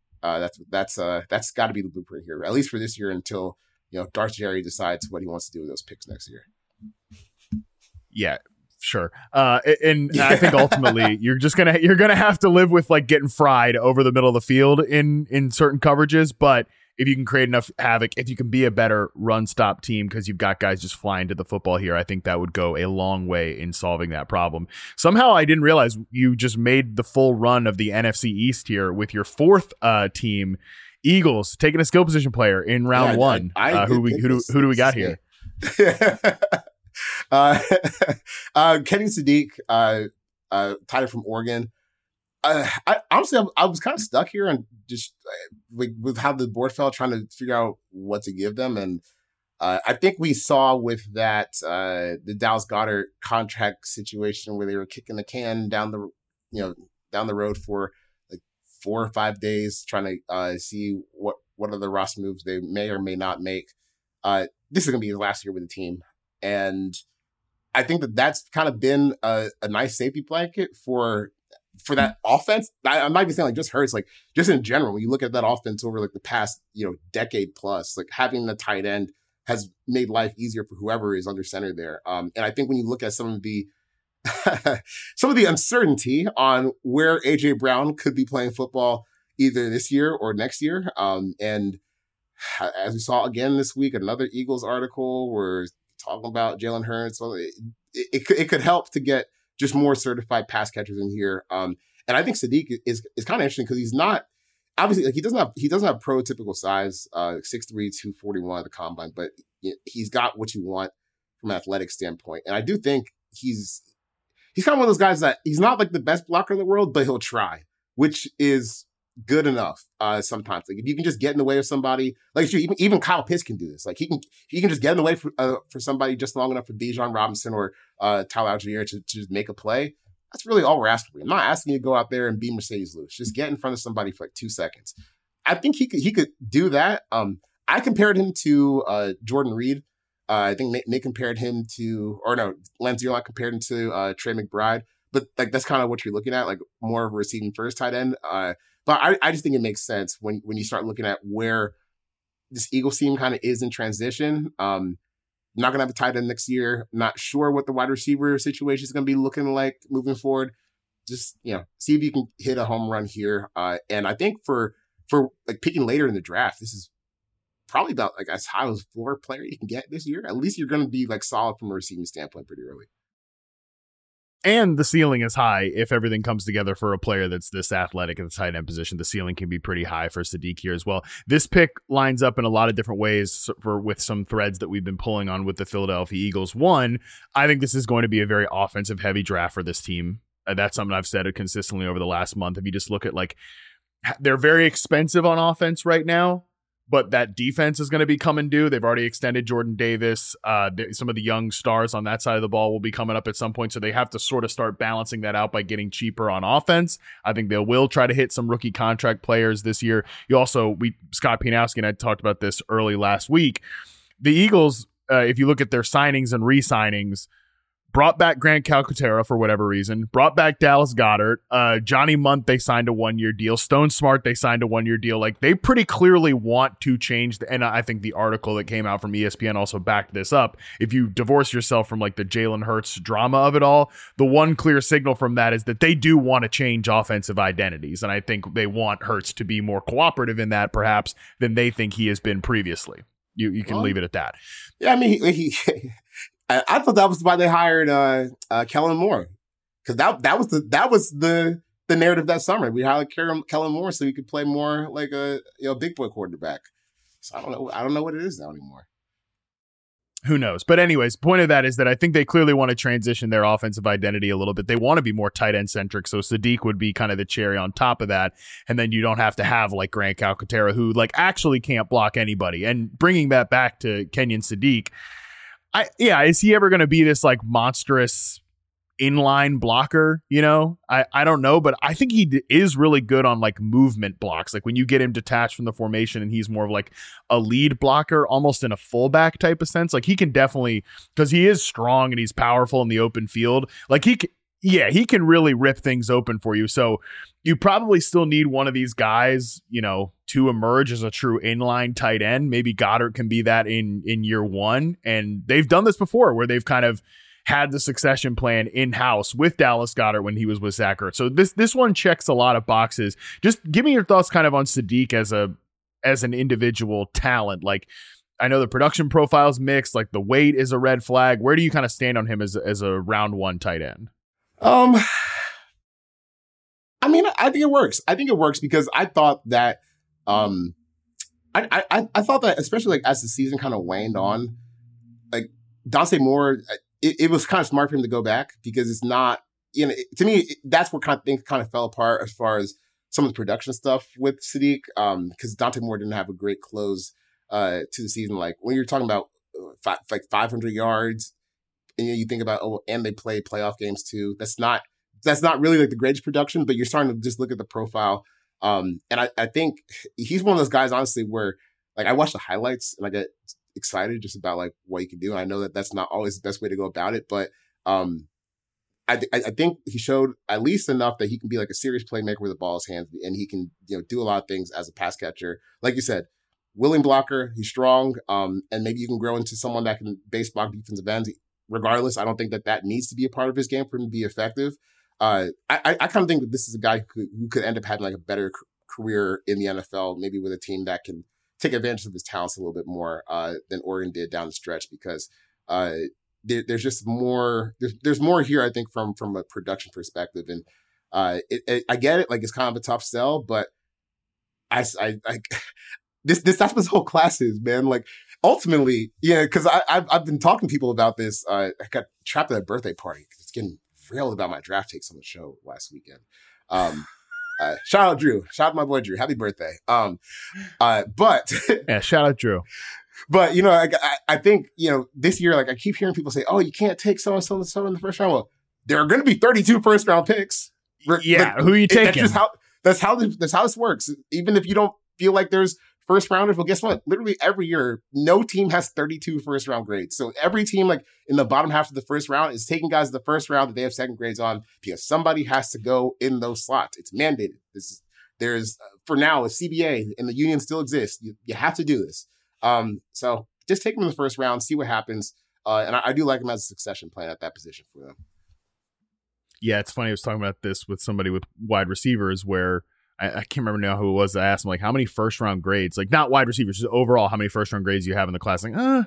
that's got to be the blueprint here, at least for this year, until Darth Jerry decides what he wants to do with those picks next year. Yeah, sure. And I think ultimately you're gonna have to live with like getting fried over the middle of the field in certain coverages, but if you can create enough havoc, if you can be a better run stop team because you've got guys just flying to the football here, I think that would go a long way in solving that problem. Somehow I didn't realize you just made the full run of the NFC East here with your fourth team, Eagles, taking a skill position player in round one. Who do we got here? Kenny Sadiq, tight end from Oregon. Honestly, I was kind of stuck here and just with how the board fell, trying to figure out what to give them. And I think we saw with that the Dallas Goedert contract situation where they were kicking the can down the road for like 4 or 5 days, trying to see what other roster moves they may or may not make. This is going to be his last year with the team, and I think that's kind of been a nice safety blanket for that offense. I'm not even saying like just Hurts, like just in general, when you look at that offense over like the past, decade plus, like having the tight end has made life easier for whoever is under center there. And I think when you look at some of the uncertainty on where AJ Brown could be playing football either this year or next year. And as we saw again this week, another Eagles article where talking about Jalen Hurts, well, it could help to get just more certified pass catchers in here. And I think Sadiq is kind of interesting because he's not obviously like he doesn't have prototypical size, 6'3", 241 at the combine, but he's got what you want from an athletic standpoint. And I do think he's kind of one of those guys that he's not like the best blocker in the world, but he'll try, which is good enough sometimes. Like if you can just get in the way of somebody, like even Kyle Pitts can do this. Like he can just get in the way for somebody just long enough for Bijan Robinson or Tyler Algier to just make a play. That's really all we're asking for. I'm not asking you to go out there and be Mercedes Lewis. Just get in front of somebody for like 2 seconds. I think he could do that. I compared him to Jordan Reed. I think Nick compared him to, or no, Lance Zierlein compared him to Trey McBride. But like that's kind of what you're looking at, like more of a receiving first tight end. But I just think it makes sense when you start looking at where this Eagles team kind of is in transition. Not going to have a tight end next year. Not sure what the wide receiver situation is going to be looking like moving forward. Just, see if you can hit a home run here. And I think for like picking later in the draft, this is probably about like as high as floor player you can get this year. At least you're going to be like solid from a receiving standpoint pretty early. And the ceiling is high if everything comes together for a player that's this athletic at the tight end position. The ceiling can be pretty high for Sadiq here as well. This pick lines up in a lot of different ways with some threads that we've been pulling on with the Philadelphia Eagles. One, I think this is going to be a very offensive heavy draft for this team. That's something I've said consistently over the last month. If you just look at like, they're very expensive on offense right now, but that defense is going to be coming due. They've already extended Jordan Davis. Some of the young stars on that side of the ball will be coming up at some point, so they have to sort of start balancing that out by getting cheaper on offense. I think they will try to hit some rookie contract players this year. Scott Pianowski and I talked about this early last week. The Eagles, if you look at their signings and re-signings, brought back Grant Calcaterra for whatever reason, brought back Dallas Goedert, Johnny Munt, they signed a 1-year deal. Stone Smart, they signed a 1-year deal. Like they pretty clearly want to change and I think the article that came out from ESPN also backed this up. If you divorce yourself from like the Jalen Hurts drama of it all, the one clear signal from that is that they do want to change offensive identities. And I think they want Hurts to be more cooperative in that perhaps than they think he has been previously. You can leave it at that. Yeah, I mean, I thought that was why they hired Kellen Moore, because that was the narrative that summer. We hired Kellen Moore so he could play more like a big boy quarterback. So I don't know what it is now anymore. Who knows? But anyways, point of that is that I think they clearly want to transition their offensive identity a little bit. They want to be more tight end centric. So Sadiq would be kind of the cherry on top of that. And then you don't have to have like Grant Calcaterra, who like actually can't block anybody. And bringing that back to Kenyon Sadiq, is he ever going to be this like monstrous inline blocker? I don't know, but I think he is really good on like movement blocks. Like when you get him detached from the formation and he's more of like a lead blocker, almost in a fullback type of sense. Like he can definitely, because he is strong and he's powerful in the open field. Like he can really rip things open for you. So you probably still need one of these guys, to emerge as a true inline tight end. Maybe Goddard can be that in year one. And they've done this before where they've kind of had the succession plan in-house with Dallas Goedert when he was with Zach Ertz. So this one checks a lot of boxes. Just give me your thoughts kind of on Sadiq as a as an individual talent? Like, I know the production profile's mixed, like the weight is a red flag. Where do you kind of stand on him as a round one tight end? I mean, I think it works. I think it works because I thought that, I thought that, especially like as the season kind of waned on, like Dante Moore, it was kind of smart for him to go back because it's not, to me, that's where things kind of fell apart as far as some of the production stuff with Sadiq, because Dante Moore didn't have a great close to the season. Like when you're talking about like 500 yards, and you think about, and they play playoff games too. That's not really like the greatest production, but you're starting to just look at the profile. And I think he's one of those guys, honestly, where like I watch the highlights and I get excited just about like what he can do. And I know that that's not always the best way to go about it, but I think he showed at least enough that he can be like a serious playmaker with the ball in his hands, and he can do a lot of things as a pass catcher. Like you said, willing blocker, he's strong, and maybe you can grow into someone that can base block defensive ends. Regardless, I don't think that needs to be a part of his game for him to be effective. I kind of think that this is a guy who could end up having like a better career in the NFL, maybe with a team that can take advantage of his talents a little bit more than Oregon did down the stretch, because there's just more. There's more here, I think, from a production perspective, and I get it. Like it's kind of a tough sell, but that's what this whole class is, man. Like ultimately, because I've been talking to people about this. I got trapped at a birthday party because it's getting real about my draft takes on the show last weekend. Shout out Drew. Shout out my boy Drew. Happy birthday. But yeah, shout out Drew. But I think this year, like I keep hearing people say, "Oh, you can't take so and so in the first round." Well, there are going to be 32 first round picks. Yeah, who are you taking? That's how this works. Even if you don't feel like there's first rounders, well, guess what? Literally every year, no team has 32 first round grades. So every team, like in the bottom half of the first round, is taking guys in the first round that they have second grades on because somebody has to go in those slots. It's mandated. There's for now a CBA and the union still exists. You have to do this. So just take him in the first round, see what happens. And I do like him as a succession plan at that position for them. Yeah, it's funny. I was talking about this with somebody with wide receivers where I can't remember now who it was. I asked him, like, how many first round grades, like not wide receivers, just overall, how many first round grades you have in the class? Like,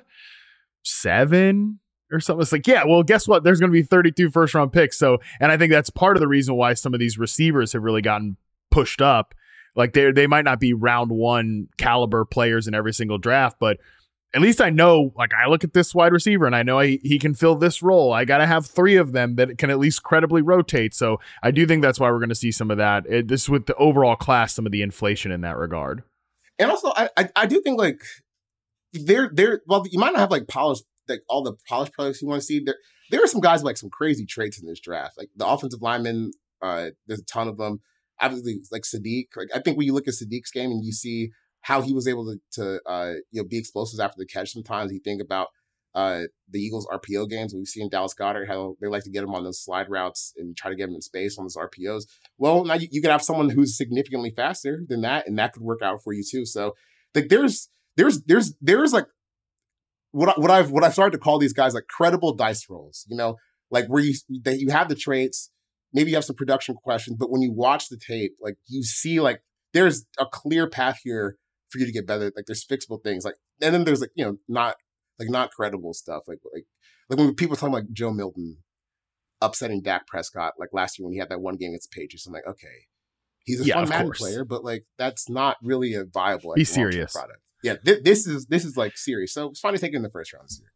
7 or something. It's like, yeah, well, guess what? There's going to be 32 first round picks. So, and I think that's part of the reason why some of these receivers have really gotten pushed up. Like they might not be round one caliber players in every single draft, but at least I know, like I look at this wide receiver and I know he can fill this role. I got to have 3 of them that can at least credibly rotate. So I do think that's why we're going to see some of that. This with the overall class, some of the inflation in that regard. And also I do think like they're well, you might not have like polished, like all the polished players you want to see. There are some guys with like some crazy traits in this draft. Like the offensive linemen, there's a ton of them. Obviously, like Sadiq. Like I think when you look at Sadiq's game and you see how he was able to be explosive after the catch. Sometimes you think about the Eagles' RPO games. We've seen Dallas Goedert, how they like to get him on those slide routes and try to get him in space on those RPOs. Well, now you could have someone who's significantly faster than that, and that could work out for you too. So, like, there's like what I've started to call these guys like credible dice rolls. Like where you have the traits, maybe you have some production questions, but when you watch the tape, like you see like there's a clear path here for you to get better. Like there's fixable things, like, and then there's like not credible stuff, like when people talking like Joe Milton upsetting Dak Prescott like last year when he had that one game against the Patriots. I'm like, okay, he's a fun Madden player, but like that's not really a viable like, be serious product. Yeah, this is like serious. So it's fine to take it in the first round this year.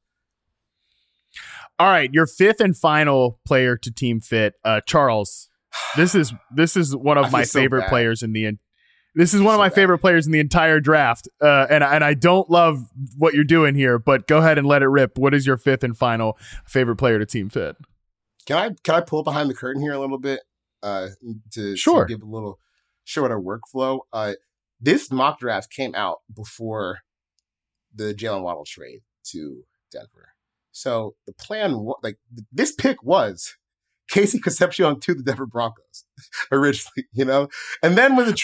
All right, your 5th and final player to team fit, Charles. This is one of my favorite players in the. This is one of my favorite players in the entire draft, and I don't love what you're doing here, but go ahead and let it rip. What is your 5th and final favorite player to team fit? Can I pull behind the curtain here a little bit to give a little show our workflow? This mock draft came out before the Jalen Waddle trade to Denver, so the plan this pick was Casey Concepcion to the Denver Broncos originally, and then when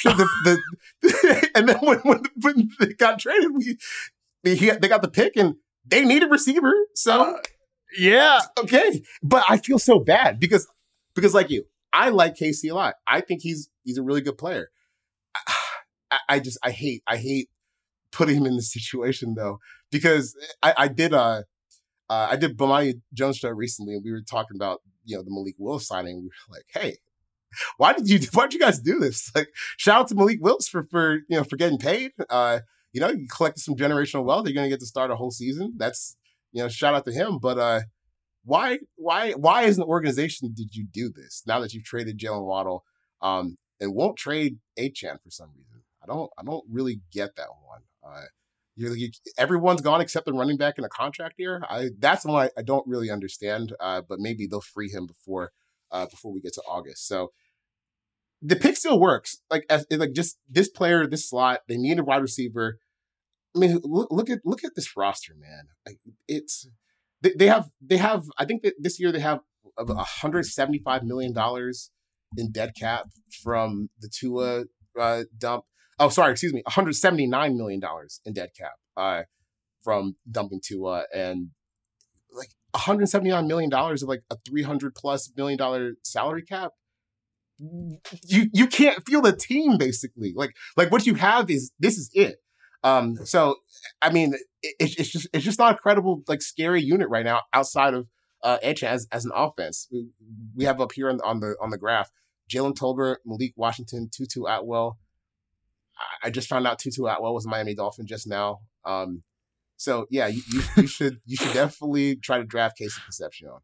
and then when they got traded, they got the pick and they need a receiver. So yeah, okay. But I feel so bad because like you, I like Casey a lot. I think he's a really good player. I hate putting him in this situation though, because I did Bomani Jones show recently, and we were talking about the Malik Willis signing. We were like, hey, why'd you guys do this? Like, shout out to Malik Willis for getting paid. You collected some generational wealth. You're gonna get to start a whole season. That's shout out to him. But why as an organization did you do this now that you've traded Jalen Waddle and won't trade Achane for some reason? I don't really get that one. Everyone's gone except the running back in a contract year. That's one I don't really understand. But maybe they'll free him before we get to August. So the pick still works. Just this player, this slot, they need a wide receiver. I mean, look at this roster, man. Like, they have. I think that this year they have $175 million in dead cap from the Tua dump. Oh, sorry, excuse me, $179 million in dead cap from dumping Tua, and like $179 million of like a $300+ million salary cap. You can't feel the team basically. Like what you have is this is it. So I mean, it's just not a credible, like, scary unit right now outside of Edge as an offense. We have up here on the graph Jalen Tolbert, Malik Washington, Tutu Atwell. I just found out Tutu Atwell was a Miami Dolphin just now. So yeah, you should definitely try to draft Casey Concepcion.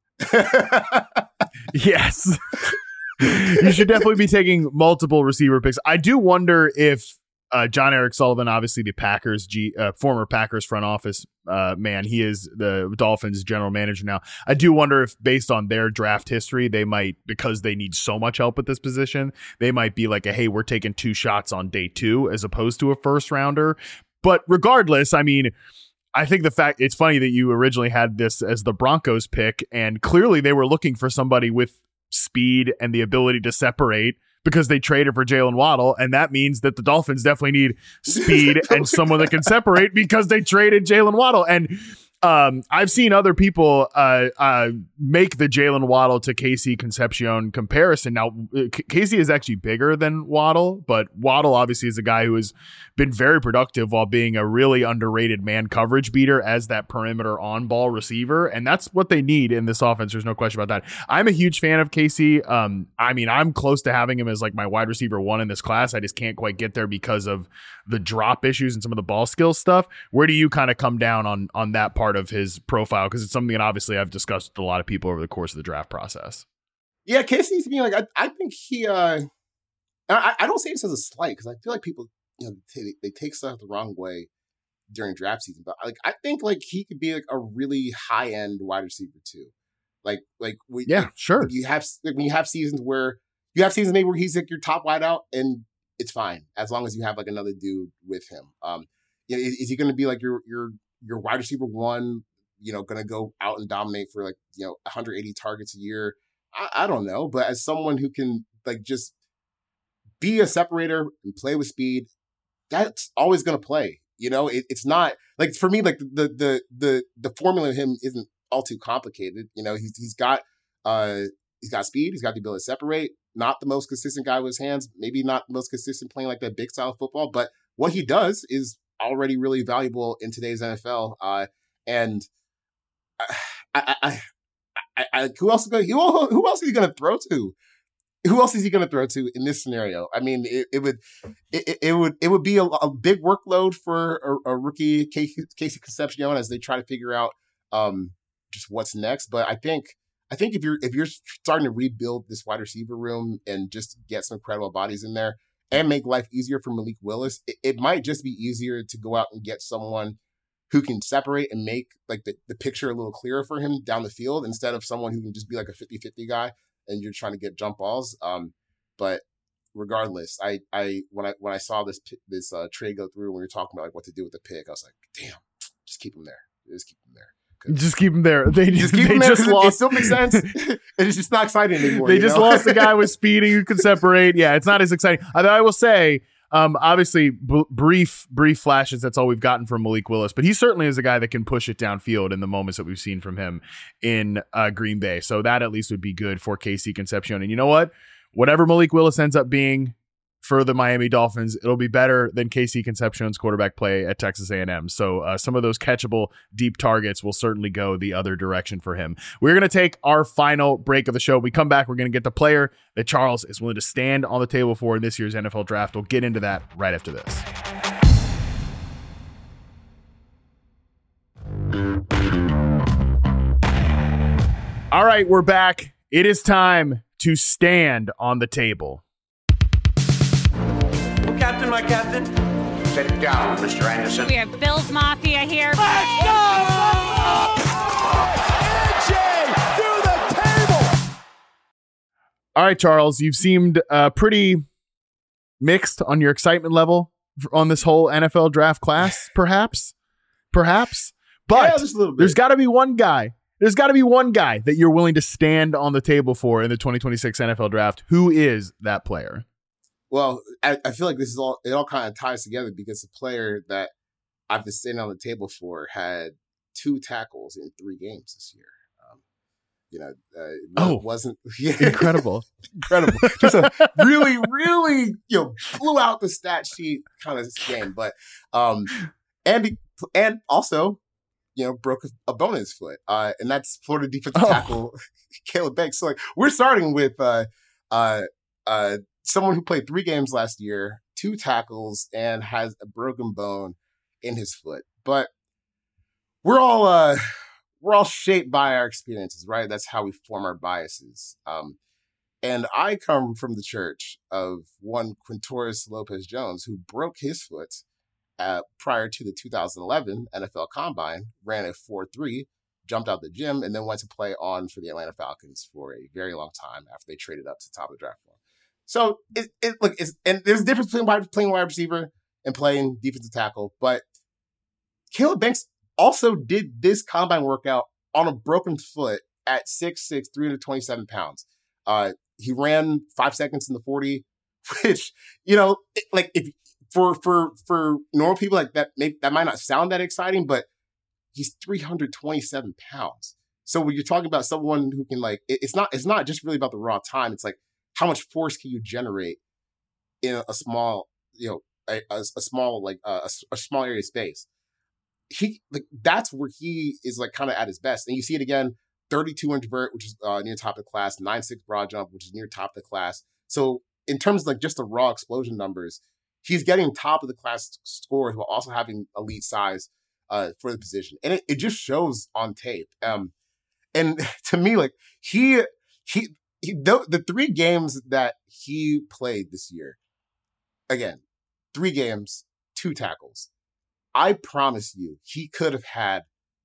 Yes. You should definitely be taking multiple receiver picks. I do wonder if John Eric Sullivan, obviously the Packers, former Packers front office man, he is the Dolphins general manager now. I do wonder if, based on their draft history, they might, because they need so much help at this position, they might be like, hey, we're taking 2 shots on day 2 as opposed to a first rounder. But regardless, I mean, I think it's funny that you originally had this as the Broncos pick, and clearly they were looking for somebody with speed and the ability to separate, because they traded for Jalen Waddle, and that means that the Dolphins definitely need speed and someone that can separate because they traded Jalen Waddle. And I've seen other people make the Jalen Waddle to Casey Concepcion comparison. Now, Casey is actually bigger than Waddle, but Waddle obviously is a guy who has been very productive while being a really underrated man coverage beater as that perimeter on-ball receiver, and that's what they need in this offense. There's no question about that. I'm a huge fan of Casey. I mean, I'm close to having him as like my wide receiver 1 in this class. I just can't quite get there because of the drop issues and some of the ball skills stuff. Where do you kind of come down on that part of his profile? Because it's something that obviously I've discussed with a lot of people over the course of the draft process. Yeah, Casey to me, like, I think he I don't say this as a slight, because I feel like people, they take stuff the wrong way during draft season, but like, I think like he could be like a really high end wide receiver too. Sure. You have seasons maybe where he's like your top wideout, and it's fine as long as you have like another dude with him. Is he going to be like your wide receiver 1? Going to go out and dominate for like 180 targets a year? I don't know, but as someone who can like just be a separator and play with speed, that's always going to play. It's not like, for me, like the formula of him isn't all too complicated. He's got speed, he's got the ability to separate. Not the most consistent guy with his hands, maybe not the most consistent playing like that big style football, but what he does is already really valuable in today's NFL. And who else is he going to throw to? Who else is he going to throw to in this scenario? I mean, it would be a big workload for a rookie Casey Concepcion as they try to figure out just what's next. But I think if you're starting to rebuild this wide receiver room and just get some credible bodies in there and make life easier for Malik Willis, it might just be easier to go out and get someone who can separate and make like the picture a little clearer for him down the field, instead of someone who can just be like a 50-50 guy and you're trying to get jump balls. But regardless, when I saw this trade go through, when we were talking about like what to do with the pick, I was like, damn, just keep him there. Just keep him there. Just keep him there. They just lost. It still makes sense. It's just not exciting anymore. They just lost the guy with speed who can separate. Yeah, it's not as exciting. I will say, obviously, brief flashes. That's all we've gotten from Malik Willis, but he certainly is a guy that can push it downfield in the moments that we've seen from him in Green Bay. So that at least would be good for Casey Concepcion. And you know what? Whatever Malik Willis ends up being, for the Miami Dolphins, it'll be better than KC Concepcion's quarterback play at Texas A&M. So some of those catchable deep targets will certainly go the other direction for him. We're going to take our final break of the show. When we come back, we're going to get the player that Charles is willing to stand on the table for in this year's NFL draft. We'll get into that right after this. All right, we're back. It is time to stand on the table. Captain, my captain. Sit down, Mr. Anderson. We have Bills Mafia here. Let's go! NJ through the table. All right, Charles, you've seemed pretty mixed on your excitement level on this whole NFL draft class, perhaps. But yeah, just a little bit. There's got to be one guy. There's got to be one guy that you're willing to stand on the table for in the 2026 NFL draft. Who is that player? Well, I feel like it all kind of ties together because the player that I've been standing on the table for had 2 tackles in 3 games this year. Wasn't incredible. Just a really, really, blew out the stat sheet kind of game. But and also, broke a bone in his foot, and that's Florida defensive tackle Caleb Banks. So like we're starting with someone who played 3 games last year, 2 tackles, and has a broken bone in his foot. But we're all shaped by our experiences, right? That's how we form our biases. And I come from the church of one Quintorris Lopez-Jones, who broke his foot prior to the 2011 NFL Combine, ran a 4.3, jumped out the gym, and then went to play on for the Atlanta Falcons for a very long time after they traded up to the top of the draft form. So and there's a difference between playing wide receiver and playing defensive tackle. But Caleb Banks also did this combine workout on a broken foot at 6'6", 327 pounds. He ran 5 seconds in the 40, which if for normal people like that, that might not sound that exciting, but he's 327 pounds. So when you're talking about someone who can it's not just really about the raw time. It's like, how much force can you generate in a small, a small area of space? That's where he is kind of at his best. And you see it again, 32 inch vert, which is near top of the class, 9.6 broad jump, which is near top of the class. So in terms of just the raw explosion numbers, he's getting top of the class scores while also having elite size for the position. And it just shows on tape. And to me, the 3 games that he played this year, again, 3 games, 2 tackles. I promise you, he could have had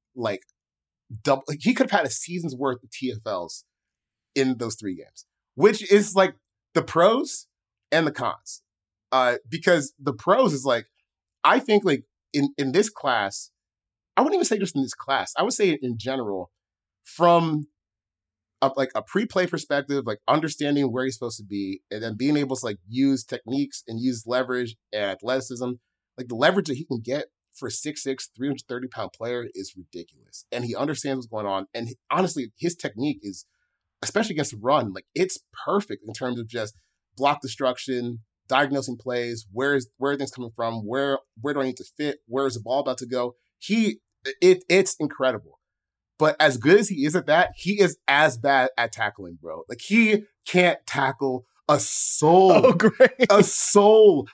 double. He could have had a season's worth of TFLs in those 3 games, which is the pros and the cons. Because the pros is I think in this class, I wouldn't even say just in this class. I would say in general, from a pre-play perspective, understanding where he's supposed to be, and then being able to use techniques and use leverage and athleticism, the leverage that he can get for a 6'6", 330-pound player is ridiculous. And he understands what's going on. And honestly, his technique is, especially against the run, it's perfect in terms of just block destruction, diagnosing plays, where are things coming from, where do I need to fit, where is the ball about to go? It's incredible. But as good as he is at that, he is as bad at tackling, bro. He can't tackle a soul. Oh, great. A soul.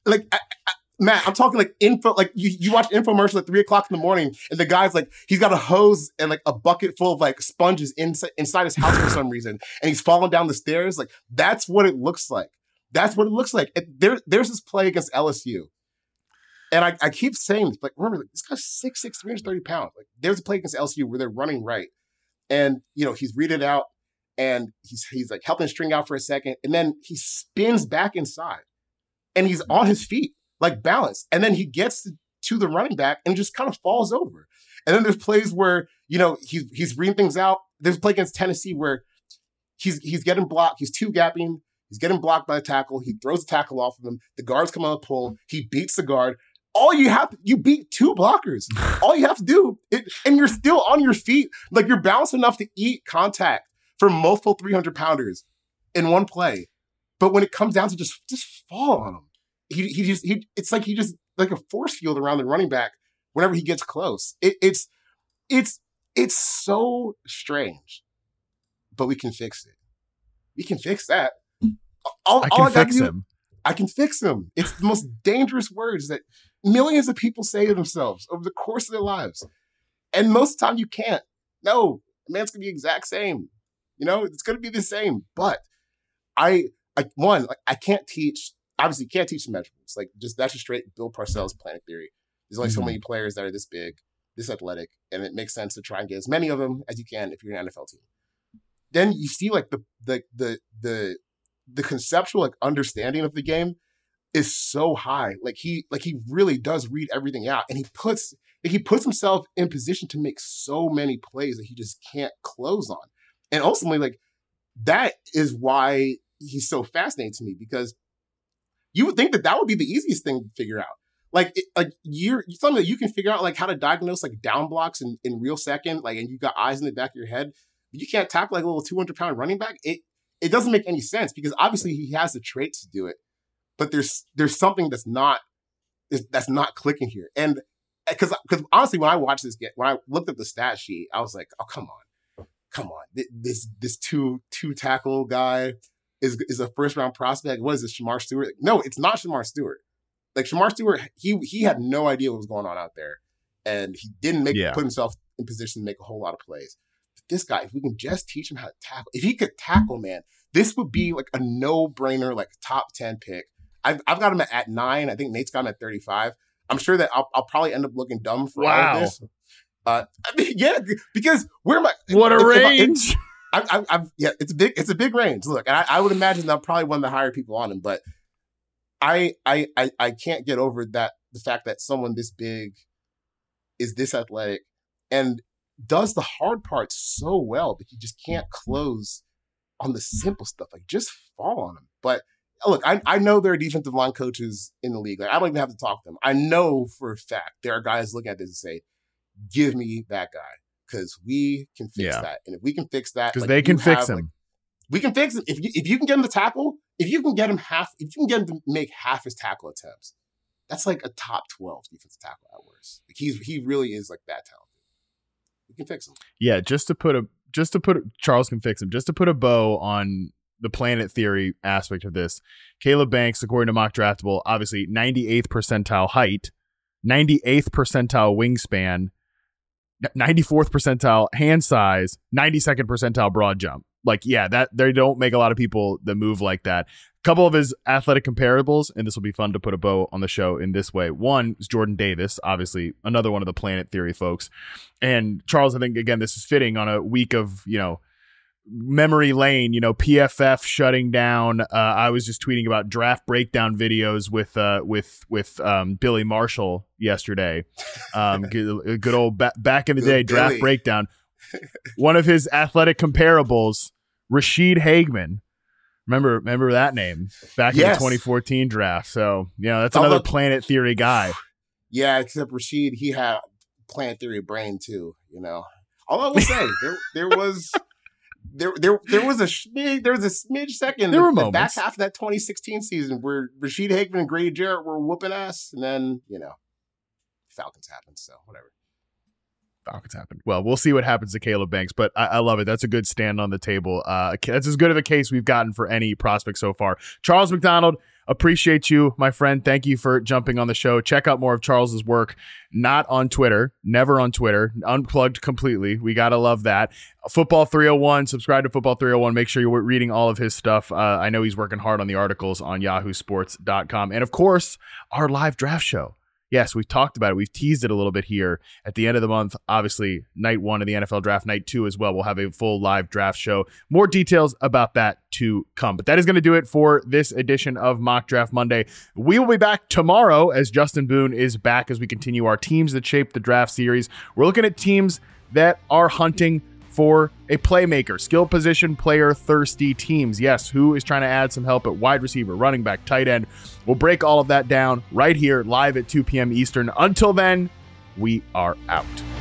Matt, I'm talking info. You watch infomercial at 3:00 in the morning, and the guy's he's got a hose and a bucket full of sponges inside his house for some reason, and he's falling down the stairs. That's what it looks like. That's what it looks like. There's this play against LSU. And I keep saying, remember, this guy's 6'6", 330 pounds. There's a play against LSU where they're running right. And, he's reading it out, and he's helping string out for a second. And then he spins back inside. And he's on his feet, balanced. And then he gets to the running back and just kind of falls over. And then there's plays where, he's reading things out. There's a play against Tennessee where he's getting blocked. He's 2-gapping. He's getting blocked by the tackle. He throws the tackle off of him. The guards come on the pull. He beats the guard. You beat 2 blockers. All you have to do, and you're still on your feet. You're balanced enough to eat contact from multiple 300-pounders in one play. But when it comes down to just fall on him, it's like he just like a force field around the running back whenever he gets close. It's so strange, but we can fix it. We can fix that. I can fix him. I can fix him. It's the most dangerous words that millions of people say to themselves over the course of their lives. And most of the time you can't. No, the man's going to be the exact same. It's going to be the same. But I can't teach, obviously can't teach the measurables. Like that's just straight Bill Parcells Planet Theory. There's only so many players that are this big, this athletic, and it makes sense to try and get as many of them as you can if you're an NFL team. Then you see like the conceptual like understanding of the game is so high. Like he really does read everything out, and he puts himself in position to make so many plays that he just can't close on. And ultimately, like that is why he's so fascinating to me, because you would think that would be the easiest thing to figure out. You're something that you can figure out like how to diagnose like down blocks in real second, like, and you got eyes in the back of your head. But you can't tackle like a little 200-pound running back. It doesn't make any sense, because obviously he has the traits to do it, but there's something that's not clicking here. And because honestly, when I watched this when I looked at the stat sheet, I was like, oh, come on, this two tackle guy is a first round prospect. What is this, Shamar Stewart? No, it's not Shamar Stewart. Like Shamar Stewart, he had no idea what was going on out there, and he didn't put himself in position to make a whole lot of plays. This guy, if we can just teach him how to tackle, if he could tackle, man, this would be like a no-brainer, like top 10 pick. I've got him at 9. I think Nate's got him at 35. I'm sure that I'll probably end up looking dumb for all of this. Because what a range. It's a big range. Look, and I would imagine that I'm probably one of the higher people on him, but I can't get over the fact that someone this big is this athletic and does the hard parts so well, but you just can't close on the simple stuff. Like, just fall on him. But look, I know there are defensive line coaches in the league. Like, I don't even have to talk to them. I know for a fact there are guys looking at this and say, give me that guy, because we can fix that. And if we can fix that, because they can fix him. We can fix him. If you can get him to tackle, if you can get him to make half his tackle attempts, that's like a top 12 defensive tackle at worst. Like, he really is like that talented. We can fix him. Yeah, Charles can fix him. Just to put a bow on the Planet Theory aspect of this, Caleb Banks, according to Mock Draftable, obviously 98th percentile height, 98th percentile wingspan, 94th percentile hand size, 92nd percentile broad jump. Like, yeah, that they don't make a lot of people that move like that. A couple of his athletic comparables, and this will be fun to put a bow on the show in this way. One is Jordan Davis, obviously another one of the Planet Theory folks. And Charles, I think, again, this is fitting on a week of, memory lane, PFF shutting down. I was just tweeting about draft breakdown videos with Billy Marshall yesterday. Good old back in the day draft Billy. Breakdown. One of his athletic comparables, Rashid Hageman. Remember that name back in the 2014 draft. So, that's another Planet Theory guy. Yeah, except Rashid, he had Planet Theory brain too, All I will say, there was a smidge second. There were the moments. Back half of that 2016 season where Rashid Hageman and Grady Jarrett were whooping ass, and then, Falcons happened, so whatever. Falcons happened. Well, we'll see what happens to Caleb Banks, but I love it. That's a good stand on the table. That's as good of a case we've gotten for any prospect so far. Charles McDonald, appreciate you, my friend. Thank you for jumping on the show. Check out more of Charles's work. Not on Twitter, never on Twitter, unplugged completely. We got to love that. Football 301, subscribe to Football 301. Make sure you're reading all of his stuff. I know he's working hard on the articles on yahoosports.com. And of course, our live draft show. Yes, we've talked about it. We've teased it a little bit here at the end of the month. Obviously, night 1 of the NFL draft, night 2 as well. We'll have a full live draft show. More details about that to come. But that is going to do it for this edition of Mock Draft Monday. We will be back tomorrow as Justin Boone is back as we continue our teams that shape the draft series. We're looking at teams that are hunting for a playmaker, skill position player, thirsty teams. Yes, who is trying to add some help at wide receiver, running back, tight end. We'll break all of that down right here live at 2 p.m. Eastern. Until then, we are out.